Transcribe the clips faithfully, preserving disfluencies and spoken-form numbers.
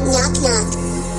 Knock knock.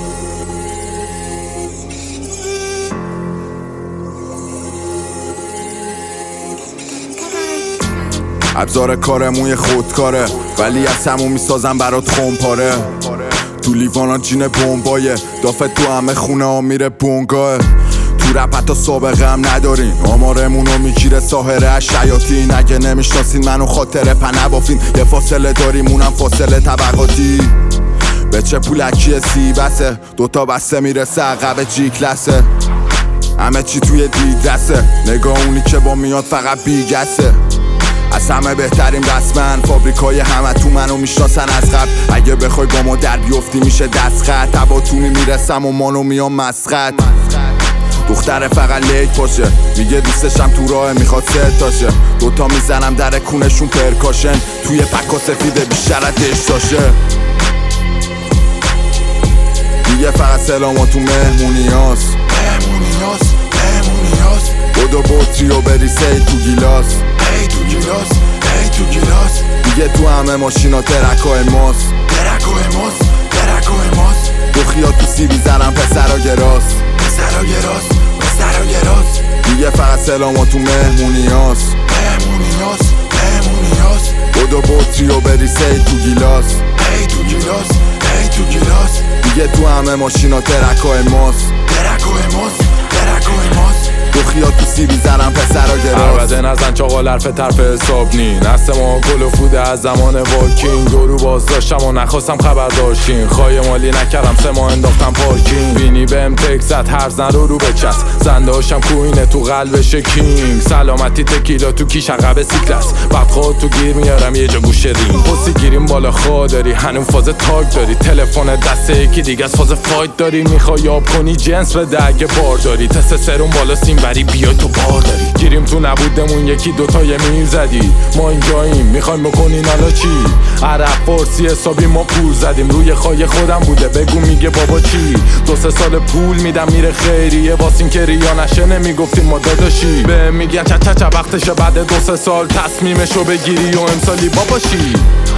ابزار کارمون یه خودکاره، ولی از همون میسازم برات خونپاره. تو لیوانا جین بمبایه، دافت تو همه خونه ها میره بونگاه. تو رپ حتی سابقه هم ندارین، آمارمونو میگیره ساحره شیاطین. اگه نمیشناسین منو خاطره پنه بافین، یه فاصله داریم اونم فاصله طبقاتی. به چه پولکی سی بسه، دوتا بسته میرسه عقب جی کلاسه. همه چی توی دیدرسه، نگاه اونی که با میاد فقط بیگسه. از همه بهتریم رسمن، فابریکای همه تو منو میشناسن از قبل. اگه بخوای با ما در بیفتی میشه دست خط، تباتونی میرسم و مانو میام مسخط. دختره فقط لیک باشه، میگه دوستشم تو راه میخواد ست تاشه. دوتا میزنم در کونشون پرکاشن، توی پکا سفیده بیشتر از دشتاشه. دیگه فقط سلاما تو مهمونیاس مهمونیاس مهمونیاس. بودو بطری و بریسه ای تو گیلاس، ای تو گیلاس ای تو گیلاس. دیگه تو همه ماشینا ترکای ماس، ترکای ماس ترکای ماس. دخیا تو سیبی زنم پسرا گراس، پسرا گراس پسرا گراس. دیگه فقط سلاما تو مهمونیاس مهمونیاس مهمونیاس. بودو بطری و بریسه ای تو گیلاس، ای تو گیلاس ای تو گیلاس. دیگه تو همه ماشینا ترکای ماس، ترکای ماس ترکای ماس. دخیا تو سیبی زنم پسرا گراس. البته نزن چاقال حرف طرف حساب نی، نست ما گل و فوده از زمان واکینگ. دورو باز داشتم و نخواستم خبر داشتین، خواهی مالی نکردم سه ماه انداختم پارکینگ. بینی بهم تک زد هر زن رو رو بچست، زنده هاشم کوینه تو قلبش کینگ. سلامتی تکیلا تو کیش عقب سیکلس، بعد خود تو گیر میارم یه جا گوشه رینگ. پسی گیریم بالا خواه داری، هنوز فاز تاک داری. تلفن دسته یکی دیگه از فاز فایت داری. میخوای یاب کنی جنس بده اگه بار داری. تست سرون بالا سیم بری بیای تو بار داری. گیریم تو نبودمون یکی دوتا یه میر زدی. ما اینجاییم میخوایم بکنین حالا چی؟ عرب فارسی حسابی ما پول زدیم، روی خواهی خودم بوده بگو میگه بابا چی؟ دو سه سال پول میدم میره خیریه، واسین که ریا نشه نمیگفتیم ما داداشی. به میگن چه چه چه وقتشه بعد دو سه سال تصمیمشو بگیری و امسالی بابا چی؟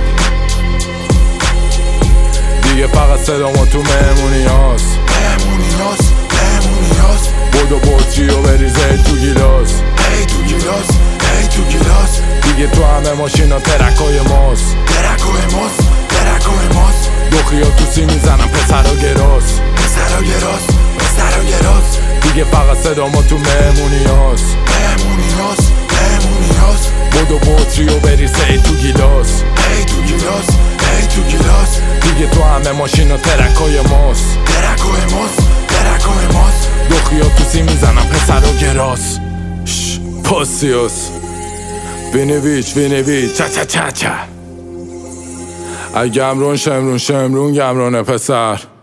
دیگه فقط صدامو تو مهمونیاس مهمونیاس مهمونیاس. بودو بطری و بریزه تو گیلاس، ای تو گیلاس ای تو گیلاس. دیگه تو همه ماشینا ترکای ماس، ترکای ماس ترکای ماس. دخیا تو سی میزنم پسرا گراس، پسرا گراس پسرا گراس. دیگه فقط صدامو تو مهمونیاس مهمونیاس مهمونیاس. بودو بطری و بریزه تو گیلاس، ای تو گیلاس ای تو گیلاس. دیگه تو همه ماشینا ترکای ماس، ترکای ماس ترکای ماس. دخیا تو سی میزنم پسرا گراس. شش پاسیوس وینویچ وینویچ چه چه چه چه. اگه گمرون شمرون شمرون گمرونه پسر.